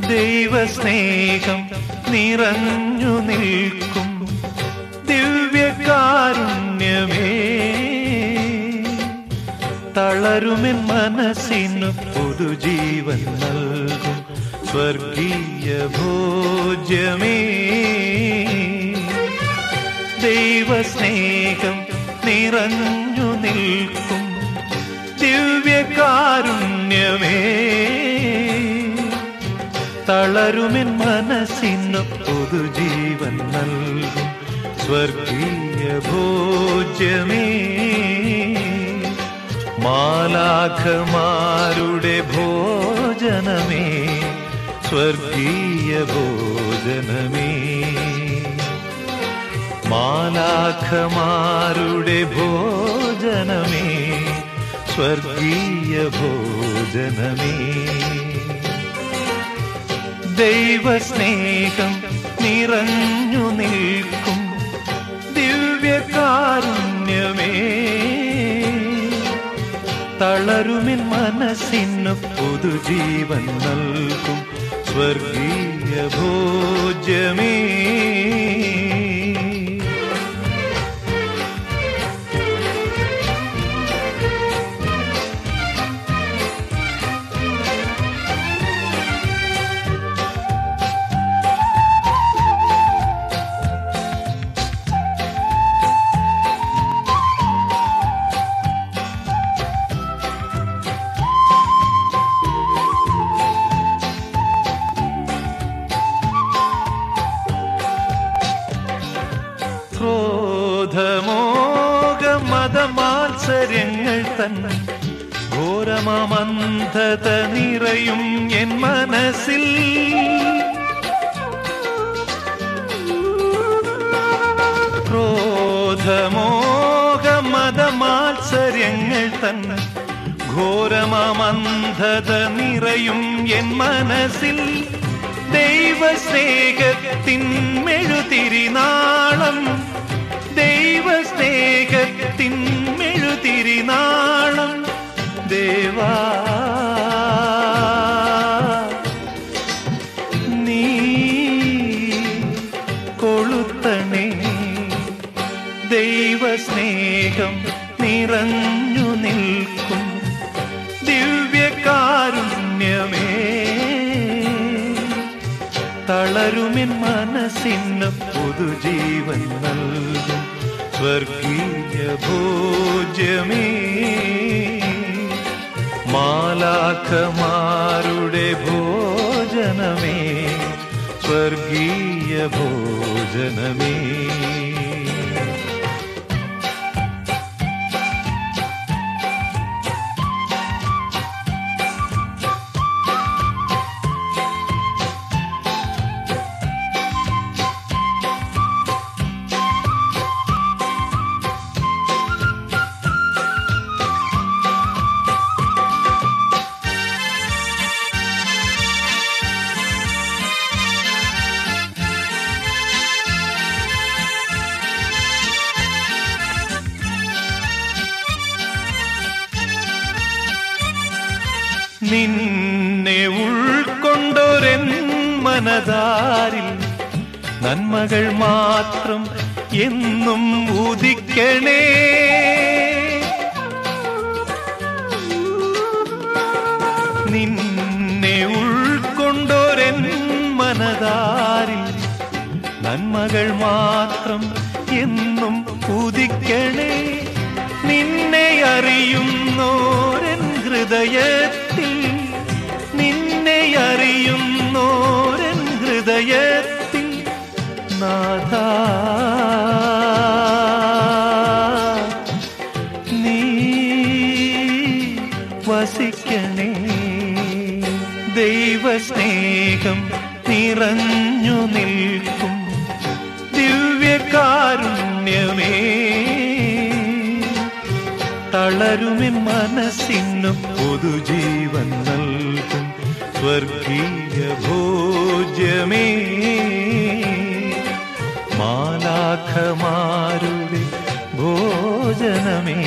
ദൈവസ്നേഹം നിറഞ്ഞു നിൽക്കും ദിവ്യകാരുണ്യമേ, തളരുമെൻ മനസ്സിനു പുതുജീവൻ നൽകും സ്വർഗീയ ഭോജ്യമേ. ദൈവസ്നേഹം നിറഞ്ഞു നിൽക്കും ദിവ്യകാരുണ്യമേ, തളരുമെൻ മനസ്സിനു പുതുജീവൻ നൽകും സ്വർഗീയ ഭോജ്യമേ. മാലാഖമാരുടെ ഭോജനമേ, സ്വർഗീയ ഭോജനമേ. മാലാഖമാരുടെ ഭോജനമേ, സ്വർഗീയ ഭോജനമേ. ദൈവസ്നേഹം നിറഞ്ഞു നിൽക്കും ദിവ്യകാരുണ്യമേ, തളരുമെൻ മനസ്സിനു പുതുജീവൻ നൽകും സ്വർഗീയ ഭോജ്യമേ. ക്രോധമോഹമതമാത്സര്യങ്ങൾ തൻ ഘോരമന്ധത നിറയും എൻ മനസ്സിൽ. ക്രോധമോഹമതമാത്സര്യങ്ങൾ തൻ ഘോരമന്ധത നിറയും എൻ മനസ്സിൽ. ദൈവസ്നേഹത്തിൻ മെഴുതിരിനാളം, ദൈവസ്നേഹത്തിൻ മെഴുതിരിനാളം ദേവാ നീ കൊളുത്തണേ. ദൈവസ്നേഹം നിറഞ്ഞു നിൽക്കും ദിവ്യകാരുണ്യമേ, തളരുമെൻ മനസ്സിന് പുതുജീവൻ നൽകും സ്വർഗീയ ഭോജ്യമേ. മാലാഖമാരുടെ ഭോജനമേ, സ്വർഗീയ ഭോജനമേ. നിന്നെ ഉൾക്കൊണ്ടൊരെൻ മനതാരിൽ നന്മകൾ മാത്രം എന്നും ഉദിക്കണേ. നിന്നെ ഉൾക്കൊണ്ടൊരെൻ മനതാരിൽ നന്മകൾ മാത്രം എന്നും ഉദിക്കണേ. നിന്നെ അറിയുന്നോരൻ ഹൃദയത്തിൽ, നിന്നെ അറിയുന്നോരൻ ഹൃദയത്തിൽ നാഥാ നീ വസിക്കണേ. ദൈവസ്നേഹം നിറഞ്ഞു നിൽക്കും ദിവ്യകാരുണ്യമേ, തളരുമെൻ മനസ്സിനു പുതുജീവൻ നൽകും സ്വർഗീയ ഭോജ്യമേ. മാലാഖമാരുടെ ഭോജനമേ,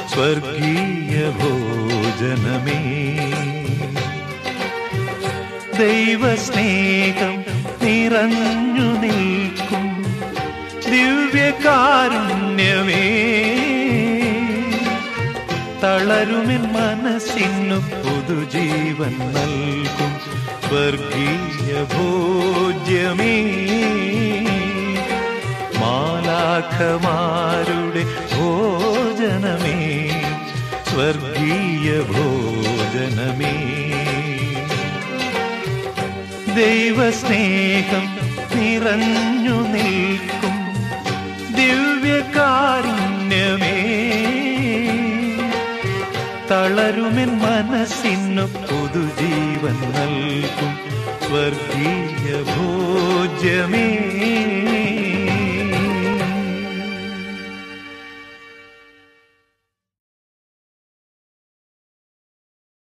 സ്വർഗീയ ഭോജനമേ. ദൈവസ്നേഹം നിറഞ്ഞു നിൽക്കും ദിവ്യകാരുണ്യമേ, തളരുമെൻ മനസ്സിനു പുതുജീവൻ നൽകും സ്വർഗീയ ഭോജ്യമേ, മാലാഖമാരുടെ ഭോജനമേ, സ്വർഗീയ ഭോജനമേ. ദൈവസ്നേഹം നിറഞ്ഞു നിൽക്കും ദിവ്യകാരുണ്യമേ, തളരുമെൻ മനസ്സിനു പുതുജീവൻ നൽകും സ്വർഗീയ ഭോജ്യമേ.